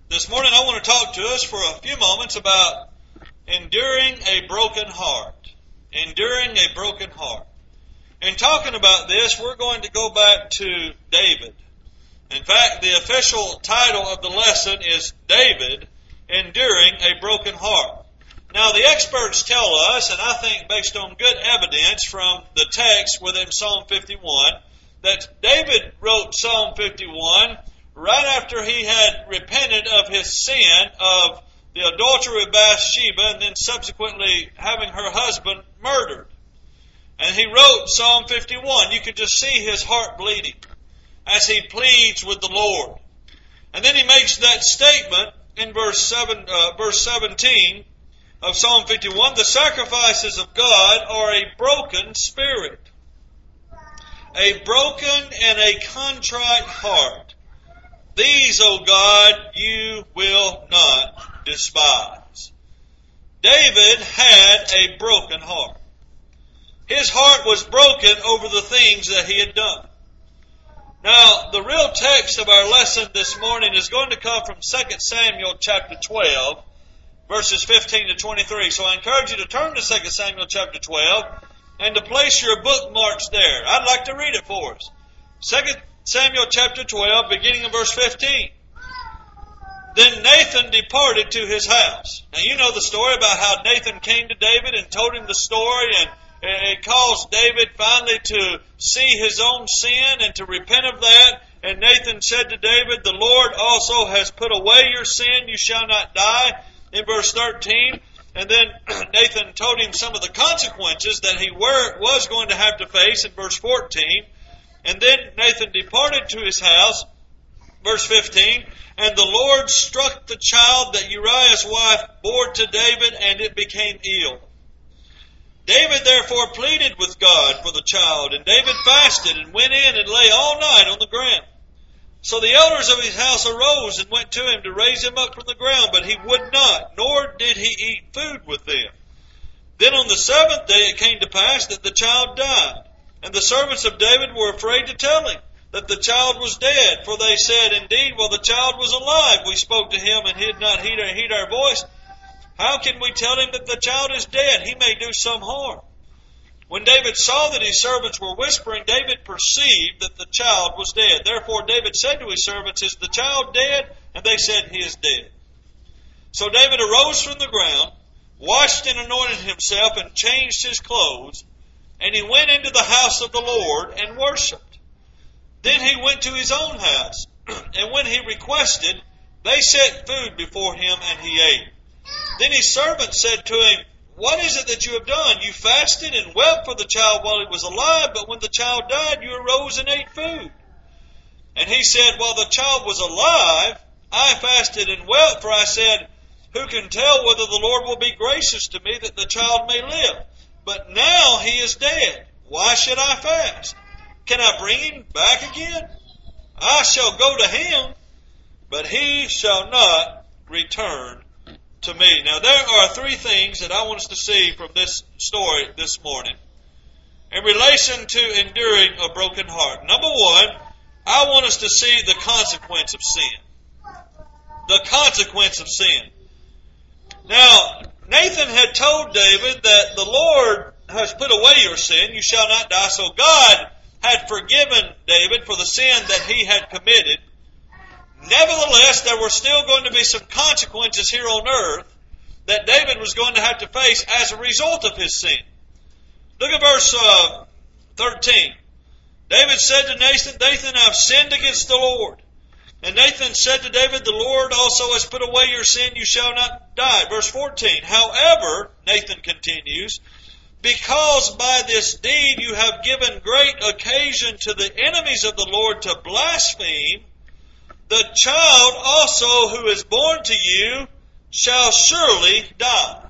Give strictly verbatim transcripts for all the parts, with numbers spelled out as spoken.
This morning I want to talk to us for a few moments about enduring a broken heart. Enduring a broken heart. In talking about this, we're going to go back to David. In fact, the official title of the lesson is David, Enduring a Broken Heart. Now, the experts tell us, and I think based on good evidence from the text within Psalm fifty-one, that David wrote Psalm fifty-one right after he had repented of his sin of the adultery with Bathsheba and then subsequently having her husband murdered. And he wrote Psalm fifty-one. You could just see his heart bleeding as he pleads with the Lord. And then he makes that statement in verse seven, uh, verse seventeen of Psalm fifty-one, the sacrifices of God are a broken spirit, a broken and a contrite heart. These, O God, you will not despise. David had a broken heart. His heart was broken over the things that he had done. Now, the real text of our lesson this morning is going to come from Second Samuel chapter twelve, verses fifteen to twenty-three. So I encourage you to turn to Second Samuel chapter twelve and to place your bookmarks there. I'd like to read it for us. Second Samuel chapter twelve, beginning in verse fifteen. Then Nathan departed to his house. Now you know the story about how Nathan came to David and told him the story, and it caused David finally to see his own sin and to repent of that. And Nathan said to David, the Lord also has put away your sin, you shall not die, in verse thirteen. And then Nathan told him some of the consequences that he were, was going to have to face in verse fourteen. And then Nathan departed to his house, verse fifteen, and the Lord struck the child that Uriah's wife bore to David, and it became ill. David therefore pleaded with God for the child, and David fasted and went in and lay all night on the ground. So the elders of his house arose and went to him to raise him up from the ground, but he would not, nor did he eat food with them. Then on the seventh day it came to pass that the child died. And the servants of David were afraid to tell him that the child was dead, for they said, indeed, while the child was alive, we spoke to him and he did not heed our, heed our voice. How can we tell him that the child is dead? He may do some harm. When David saw that his servants were whispering, David perceived that the child was dead. Therefore David said to his servants, is the child dead? And they said, he is dead. So David arose from the ground, washed and anointed himself, and changed his clothes. And he went into the house of the Lord and worshipped. Then he went to his own house. And when he requested, they set food before him, and he ate. Then his servant said to him, what is it that you have done? You fasted and wept for the child while he was alive, but when the child died, you arose and ate food. And he said, while the child was alive, I fasted and wept, for I said, who can tell whether the Lord will be gracious to me that the child may live? But now he is dead. Why should I fast? Can I bring him back again? I shall go to him, but he shall not return to me. Now there are three things that I want us to see from this story this morning in relation to enduring a broken heart. Number one, I want us to see the consequence of sin. The consequence of sin. Now, Nathan had told David that the Lord has put away your sin, you shall not die. So God had forgiven David for the sin that he had committed. Nevertheless, there were still going to be some consequences here on earth that David was going to have to face as a result of his sin. Look at verse uh, thirteen. David said to Nathan, Nathan, I've sinned against the Lord. And Nathan said to David, the Lord also has put away your sin, you shall not die. Verse fourteen, however, Nathan continues, because by this deed you have given great occasion to the enemies of the Lord to blaspheme, the child also who is born to you shall surely die.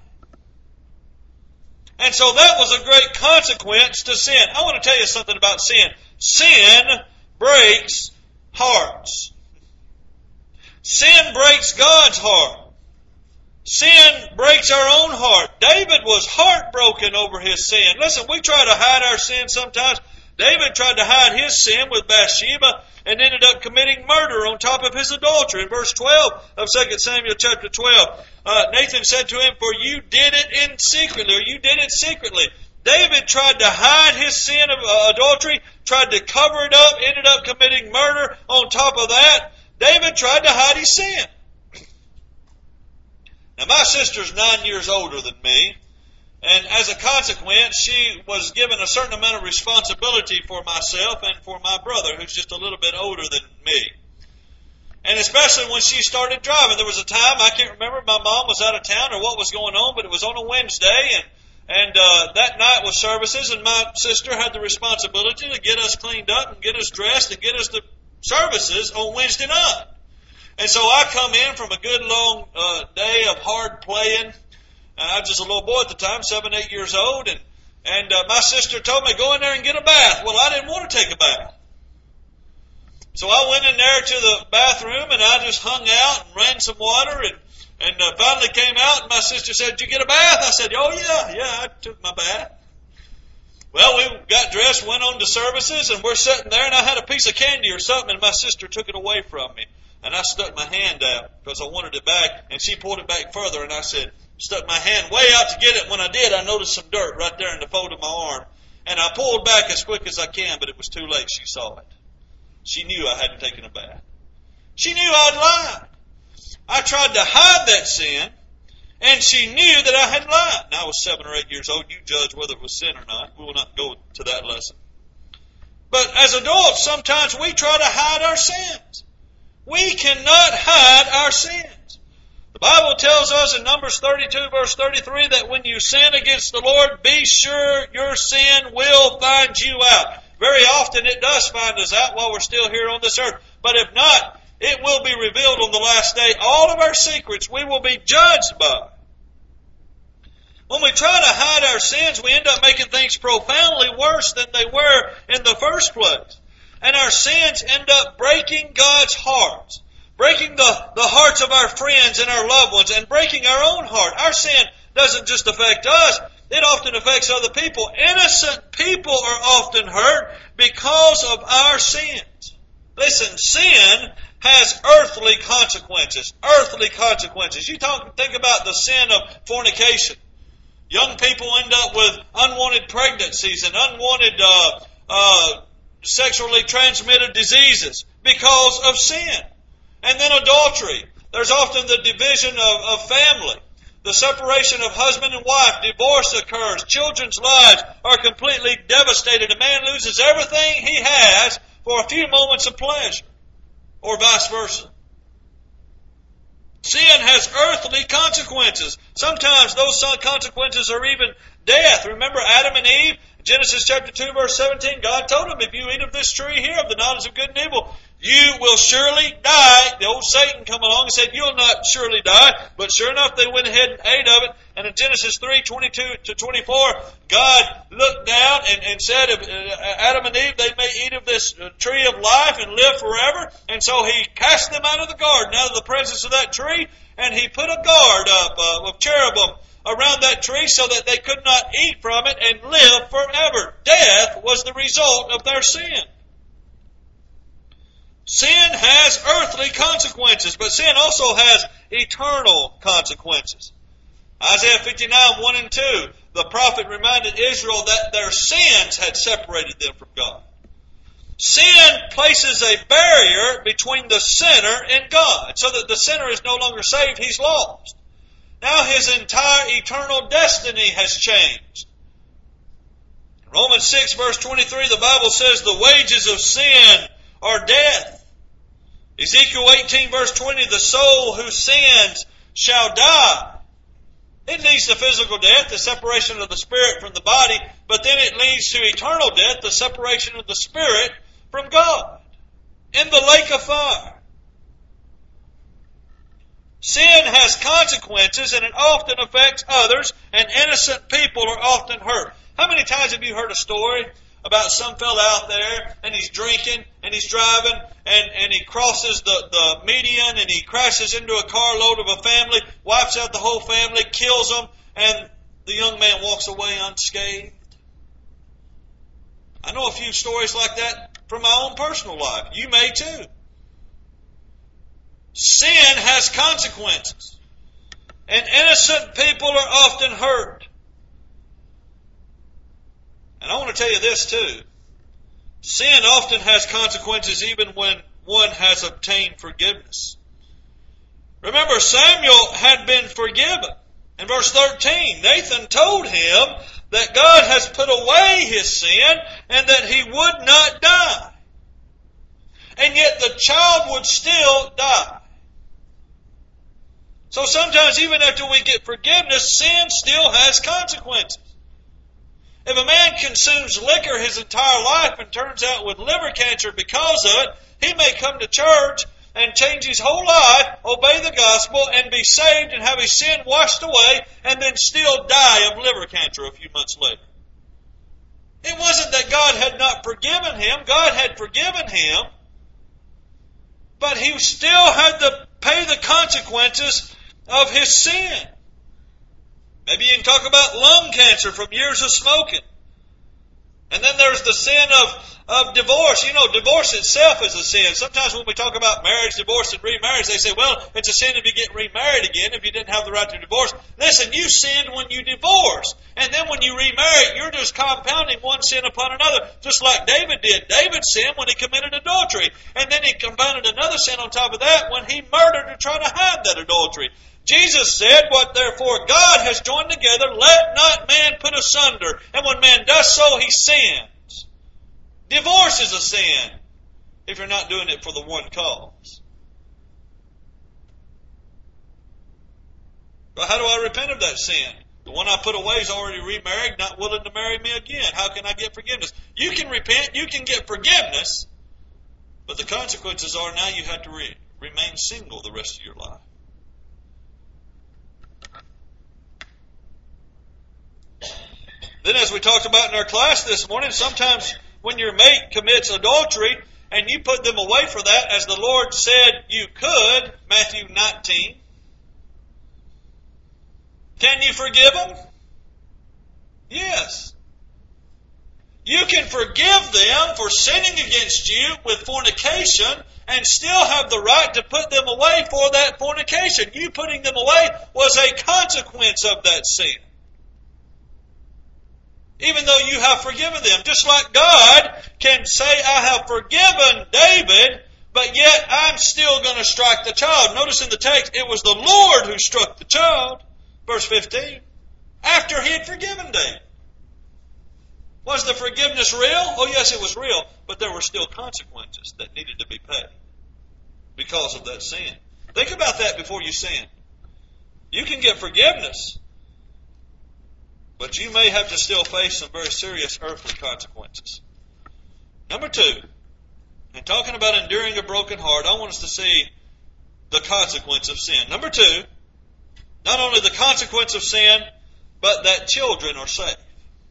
And so that was a great consequence to sin. I want to tell you something about sin. Sin breaks hearts. Sin breaks God's heart. Sin breaks our own heart. David was heartbroken over his sin. Listen, we try to hide our sin sometimes. David tried to hide his sin with Bathsheba and ended up committing murder on top of his adultery. In verse twelve of Second Samuel chapter twelve, uh, Nathan said to him, "For you did it in secretly," or you did it secretly. David tried to hide his sin of uh, adultery, tried to cover it up, ended up committing murder on top of that. David tried to hide his sin. Now, my sister's nine years older than me, and as a consequence, she was given a certain amount of responsibility for myself and for my brother, who's just a little bit older than me. And especially when she started driving. There was a time, I can't remember, my mom was out of town or what was going on, but it was on a Wednesday, and And uh, that night was services, and my sister had the responsibility to get us cleaned up and get us dressed and get us to services on Wednesday night. And so I come in from a good long uh, day of hard playing. I was just a little boy at the time, seven, eight years old, and and uh, my sister told me, "Go in there and get a bath." Well, I didn't want to take a bath. So I went in there to the bathroom, and I just hung out and ran some water, and And uh, finally came out, and my sister said, "Did you get a bath?" I said, "Oh, yeah, yeah, I took my bath." Well, we got dressed, went on to services, and we're sitting there, and I had a piece of candy or something, and my sister took it away from me. And I stuck my hand out because I wanted it back, and she pulled it back further, and I said, stuck my hand way out to get it. When I did, I noticed some dirt right there in the fold of my arm, and I pulled back as quick as I can, but it was too late. She saw it. She knew I hadn't taken a bath. She knew I'd lied. I tried to hide that sin, and she knew that I had lied. Now, I was seven or eight years old. You judge whether it was sin or not. We will not go to that lesson. But as adults, sometimes we try to hide our sins. We cannot hide our sins. The Bible tells us in Numbers thirty-two, verse thirty-three, that when you sin against the Lord, be sure your sin will find you out. Very often it does find us out while we're still here on this earth. But if not, it will be revealed on the last day. All of our secrets we will be judged by. When we try to hide our sins, we end up making things profoundly worse than they were in the first place. And our sins end up breaking God's heart, breaking the, the hearts of our friends and our loved ones, and breaking our own heart. Our sin doesn't just affect us, it often affects other people. Innocent people are often hurt because of our sins. Listen, sin has earthly consequences. Earthly consequences. You talk, think about the sin of fornication. Young people end up with unwanted pregnancies and unwanted uh, uh, sexually transmitted diseases because of sin. And then adultery. There's often the division of, of family. The separation of husband and wife. Divorce occurs. Children's lives are completely devastated. A man loses everything he has for a few moments of pleasure. Or vice versa. Sin has earthly consequences. Sometimes those consequences are even death. Remember Adam and Eve? Genesis chapter two, verse seventeen, God told them, if you eat of this tree here, of the knowledge of good and evil, you will surely die. The old Satan come along and said, you'll not surely die. But sure enough, they went ahead and ate of it. And in Genesis three, twenty-two to twenty-four, God looked down and, and said, if Adam and Eve, they may eat of this tree of life and live forever. And so He cast them out of the garden, out of the presence of that tree, and He put a guard up uh, of cherubim around that tree so that they could not eat from it and live forever. Death was the result of their sin. Sin has earthly consequences, but sin also has eternal consequences. Isaiah fifty-nine, one and two, the prophet reminded Israel that their sins had separated them from God. Sin places a barrier between the sinner and God, so that the sinner is no longer saved, he's lost. Now his entire eternal destiny has changed. In Romans six, verse twenty-three, the Bible says the wages of sin are death. Ezekiel eighteen, verse twenty, the soul who sins shall die. It leads to physical death, the separation of the spirit from the body, but then it leads to eternal death, the separation of the spirit from God in the lake of fire. Sin has consequences, and it often affects others, and innocent people are often hurt. How many times have you heard a story about some fella out there, and he's drinking, and he's driving, and, and he crosses the, the median, and he crashes into a carload of a family, wipes out the whole family, kills them, and the young man walks away unscathed? I know a few stories like that from my own personal life. You may too. Sin has consequences. And innocent people are often hurt. And I want to tell you this too. Sin often has consequences even when one has obtained forgiveness. Remember, Samuel had been forgiven. In verse thirteen, Nathan told him that God has put away his sin and that he would not die. And yet the child would still die. So sometimes even after we get forgiveness, sin still has consequences. If a man consumes liquor his entire life and turns out with liver cancer because of it, he may come to church and change his whole life, obey the gospel, and be saved and have his sin washed away, and then still die of liver cancer a few months later. It wasn't that God had not forgiven him. God had forgiven him, but he still had to pay the consequences of his sin. Maybe you can talk about lung cancer from years of smoking. And then there's the sin of, of divorce. You know, divorce itself is a sin. Sometimes when we talk about marriage, divorce, and remarriage, they say, well, it's a sin if you get remarried again, if you didn't have the right to divorce. Listen, you sinned when you divorced. And then when you remarry, you're just compounding one sin upon another, just like David did. David sinned when he committed adultery. And then he compounded another sin on top of that when he murdered to try to hide that adultery. Jesus said, what therefore God has joined together, let not man put asunder. And when man does so, he sins. Divorce is a sin if you're not doing it for the one cause. But how do I repent of that sin? The one I put away is already remarried, not willing to marry me again. How can I get forgiveness? You can repent, you can get forgiveness, but the consequences are now you have to re- remain single the rest of your life. Then as we talked about in our class this morning, sometimes when your mate commits adultery and you put them away for that, as the Lord said you could, Matthew nineteen, can you forgive them? Yes. You can forgive them for sinning against you with fornication and still have the right to put them away for that fornication. You putting them away was a consequence of that sin. Even though you have forgiven them. Just like God can say, I have forgiven David, but yet I'm still going to strike the child. Notice in the text, it was the Lord who struck the child. Verse fifteen. After he had forgiven David. Was the forgiveness real? Oh yes, it was real. But there were still consequences that needed to be paid because of that sin. Think about that before you sin. You can get forgiveness, but you may have to still face some very serious earthly consequences. Number two, in talking about enduring a broken heart, I want us to see the consequence of sin. Number two, not only the consequence of sin, but that children are saved.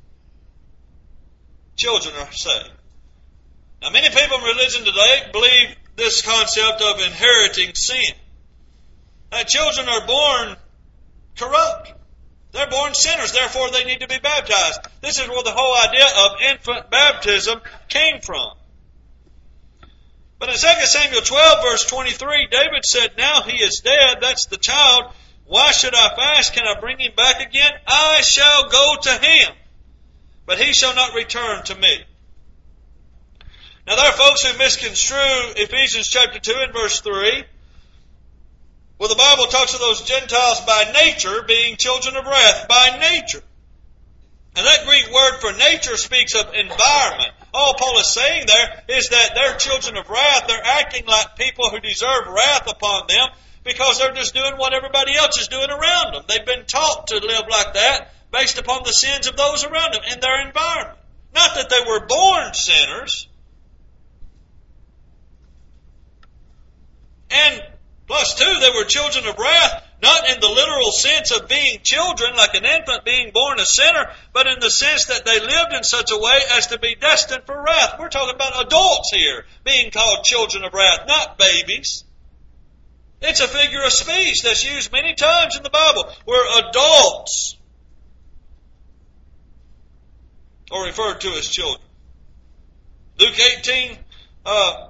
Children are saved. Now, many people in religion today believe this concept of inheriting sin. Now, children are born corrupt. They're born sinners, therefore they need to be baptized. This is where the whole idea of infant baptism came from. But in Second Samuel twelve, verse twenty-three, David said, now he is dead, that's the child. Why should I fast? Can I bring him back again? I shall go to him, but he shall not return to me. Now there are folks who misconstrue Ephesians chapter two and verse three, where the Bible talks of those Gentiles by nature being children of wrath. By nature. And that Greek word for nature speaks of environment. All Paul is saying there is that they're children of wrath. They're acting like people who deserve wrath upon them because they're just doing what everybody else is doing around them. They've been taught to live like that based upon the sins of those around them in their environment. Not that they were born sinners. And plus, two, they were children of wrath, not in the literal sense of being children, like an infant being born a sinner, but in the sense that they lived in such a way as to be destined for wrath. We're talking about adults here being called children of wrath, not babies. It's a figure of speech that's used many times in the Bible, where adults are referred to as children. Luke eighteen, uh,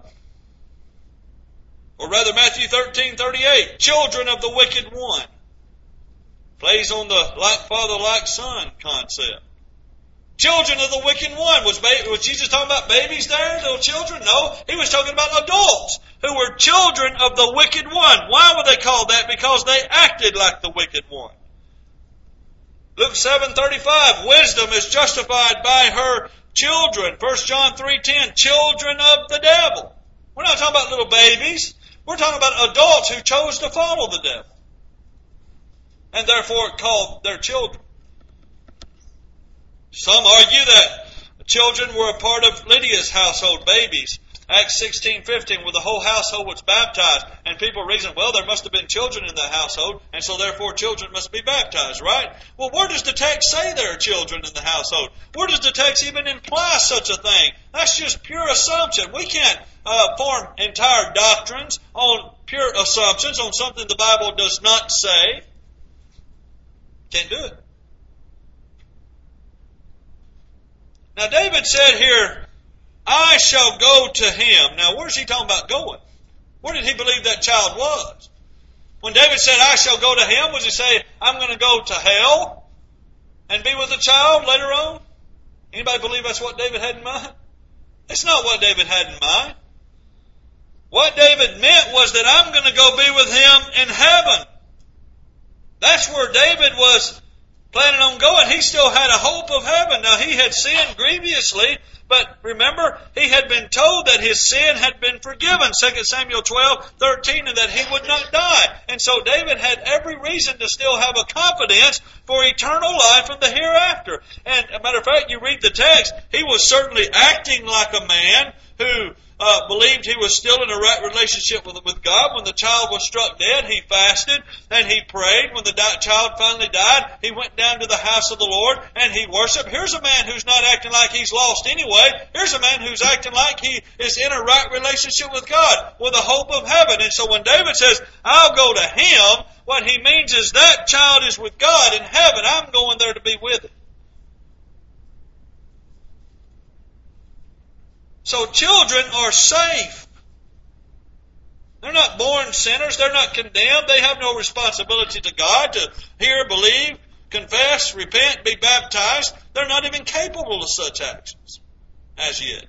or rather Matthew thirteen thirty-eight, children of the wicked one. Plays on the like father, like son concept. Children of the wicked one. Was, baby, was Jesus talking about babies there, little children? No, he was talking about adults who were children of the wicked one. Why were they called that? Because they acted like the wicked one. Luke seven thirty-five, wisdom is justified by her children. First John three ten, children of the devil. We're not talking about little babies. We're talking about adults who chose to follow the devil. And therefore called their children. Some argue that children were a part of Lydia's household, babies. Acts sixteen fifteen, where the whole household was baptized. And people reason, well, there must have been children in the household, and so therefore children must be baptized, right? Well, where does the text say there are children in the household? Where does the text even imply such a thing? That's just pure assumption. We can't uh, form entire doctrines on pure assumptions, on something the Bible does not say. Can't do it. Now, David said here, I shall go to him. Now, where's he talking about going? Where did he believe that child was? When David said, I shall go to him, was he saying, I'm going to go to hell and be with the child later on? Anybody believe that's what David had in mind? It's not what David had in mind. What David meant was that I'm going to go be with him in heaven. That's where David was planning on going. He still had a hope of heaven. Now, he had sinned grievously, but remember, he had been told that his sin had been forgiven, Second Samuel twelve thirteen, and that he would not die. And so David had every reason to still have a confidence for eternal life in the hereafter. And as a matter of fact, you read the text, he was certainly acting like a man who Uh, believed he was still in a right relationship with, with God. When the child was struck dead, he fasted and he prayed. When the di- child finally died, he went down to the house of the Lord and he worshiped. Here's a man who's not acting like he's lost anyway. Here's a man who's acting like he is in a right relationship with God, with a hope of heaven. And so when David says, I'll go to him, what he means is that child is with God in heaven. I'm going there to be with him. So children are safe. They're not born sinners. They're not condemned. They have no responsibility to God to hear, believe, confess, repent, be baptized. They're not even capable of such actions as yet.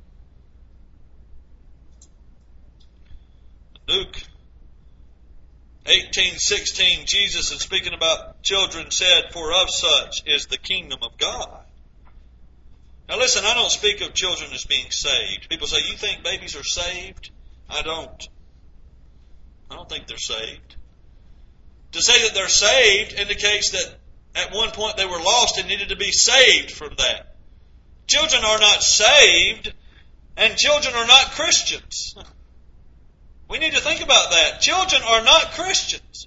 Luke eighteen sixteen, Jesus, in speaking about children, said, for of such is the kingdom of God. Now listen, I don't speak of children as being saved. People say, you think babies are saved? I don't. I don't think they're saved. To say that they're saved indicates that at one point they were lost and needed to be saved from that. Children are not saved, and children are not Christians. We need to think about that. Children are not Christians.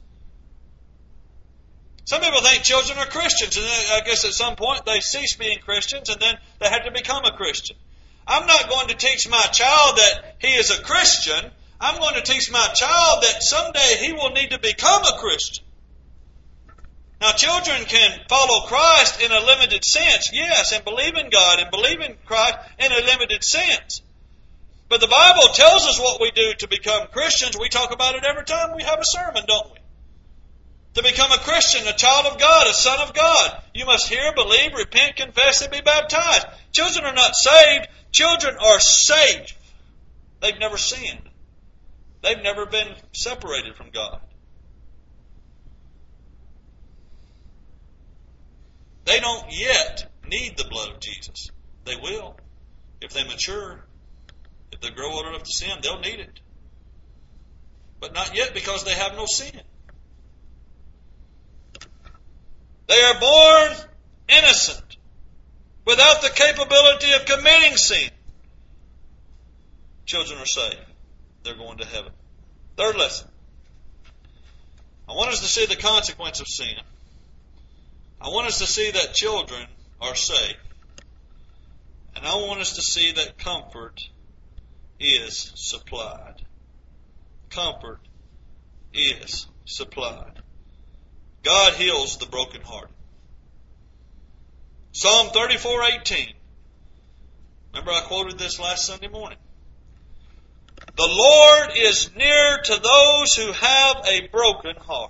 Some people think children are Christians, and I guess at some point they cease being Christians, and then they have to become a Christian. I'm not going to teach my child that he is a Christian. I'm going to teach my child that someday he will need to become a Christian. Now, children can follow Christ in a limited sense, yes, and believe in God and believe in Christ in a limited sense. But the Bible tells us what we do to become Christians. We talk about it every time we have a sermon, don't we? To become a Christian, a child of God, a son of God, you must hear, believe, repent, confess, and be baptized. Children are not saved. Children are safe. They've never sinned. They've never been separated from God. They don't yet need the blood of Jesus. They will. If they mature, if they grow old enough to sin, they'll need it. But not yet, because they have no sin. They are born innocent, without the capability of committing sin. Children are saved. They're going to heaven. Third lesson. I want us to see the consequence of sin. I want us to see that children are safe. And I want us to see that comfort is supplied. Comfort is supplied. God heals the brokenhearted. Psalm thirty-four eighteen. Remember I quoted this last Sunday morning. The Lord is near to those who have a broken heart,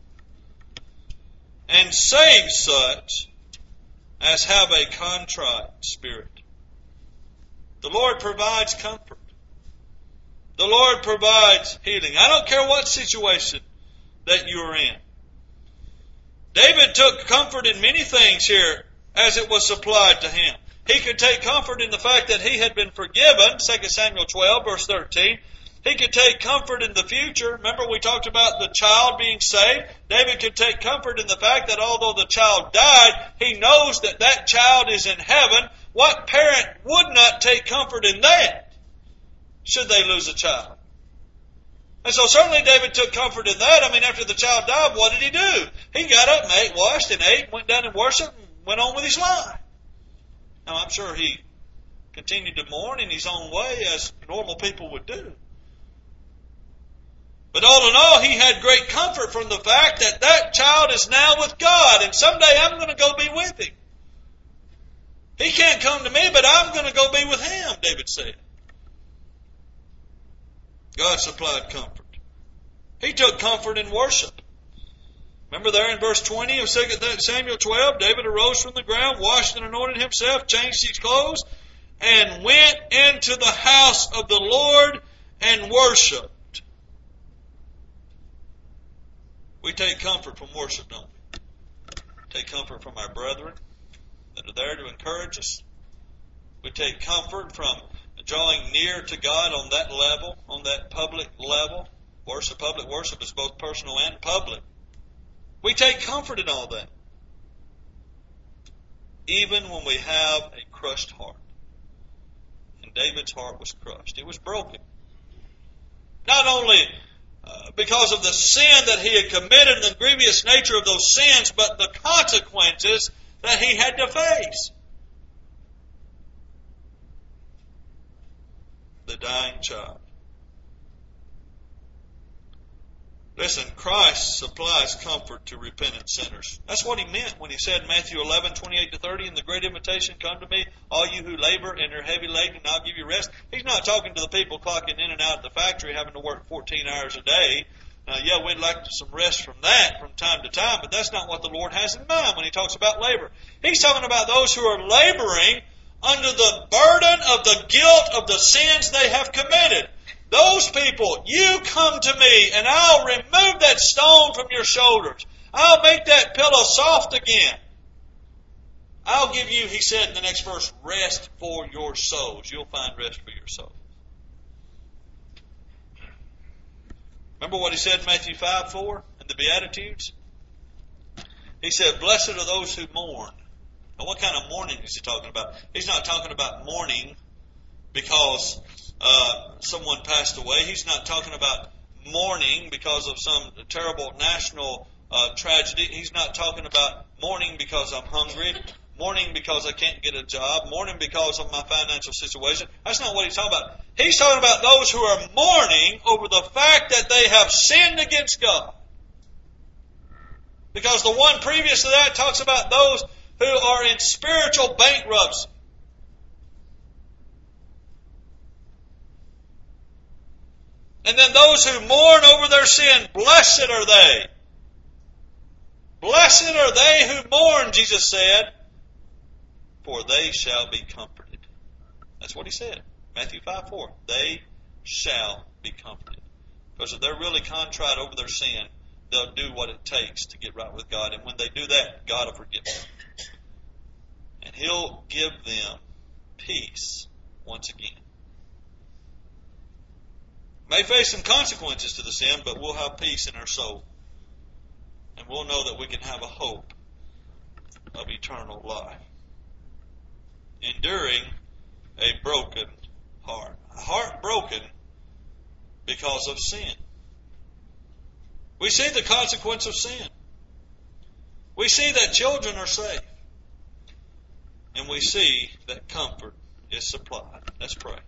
and saves such as have a contrite spirit. The Lord provides comfort. The Lord provides healing. I don't care what situation that you are in. David took comfort in many things here as it was supplied to him. He could take comfort in the fact that he had been forgiven, Second Samuel twelve, verse thirteen. He could take comfort in the future. Remember we talked about the child being saved? David could take comfort in the fact that although the child died, he knows that that child is in heaven. What parent would not take comfort in that, should they lose a child? And so certainly David took comfort in that. I mean, after the child died, what did he do? He got up, made, washed, and ate, went down and worshiped, and went on with his life. Now, I'm sure he continued to mourn in his own way, as normal people would do. But all in all, he had great comfort from the fact that that child is now with God, and someday I'm going to go be with him. He can't come to me, but I'm going to go be with him, David said. God supplied comfort. He took comfort in worship. Remember there in verse twenty of Second Samuel twelve, David arose from the ground, washed and anointed himself, changed his clothes, and went into the house of the Lord and worshiped. We take comfort from worship, don't we? Take comfort from our brethren that are there to encourage us. We take comfort from drawing near to God on that level, on that public level. Worship, public worship is both personal and public. We take comfort in all that. Even when we have a crushed heart. And David's heart was crushed. It was broken. Not only uh, because of the sin that he had committed and the grievous nature of those sins, but the consequences that he had to face. The dying child. Listen, Christ supplies comfort to repentant sinners. That's what he meant when he said in Matthew eleven, twenty-eight to thirty, in the great invitation, come to me, all you who labor and are heavy laden, and I'll give you rest. He's not talking to the people clocking in and out of the factory, having to work fourteen hours a day. Now, yeah, we'd like some rest from that from time to time, but that's not what the Lord has in mind when he talks about labor. He's talking about those who are laboring under the burden of the guilt of the sins they have committed. Those people, you come to me and I'll remove that stone from your shoulders. I'll make that pillow soft again. I'll give you, he said in the next verse, rest for your souls. You'll find rest for your souls. Remember what he said in Matthew five four in the Beatitudes? He said, blessed are those who mourn. Now, what kind of mourning is he talking about? He's not talking about mourning because uh, someone passed away. He's not talking about mourning because of some terrible national uh, tragedy. He's not talking about mourning because I'm hungry, mourning because I can't get a job, mourning because of my financial situation. That's not what he's talking about. He's talking about those who are mourning over the fact that they have sinned against God. Because the one previous to that talks about those who are in spiritual bankruptcy. And then those who mourn over their sin, blessed are they. Blessed are they who mourn, Jesus said, for they shall be comforted. That's what he said. Matthew five four. They shall be comforted. Because if they're really contrite over their sin, they'll do what it takes to get right with God. And when they do that, God will forgive them. And He'll give them peace once again. May face some consequences to the sin, but we'll have peace in our soul. And we'll know that we can have a hope of eternal life. Enduring a broken heart. A heart broken because of sin. We see the consequence of sin. We see that children are safe. And we see that comfort is supplied. Let's pray.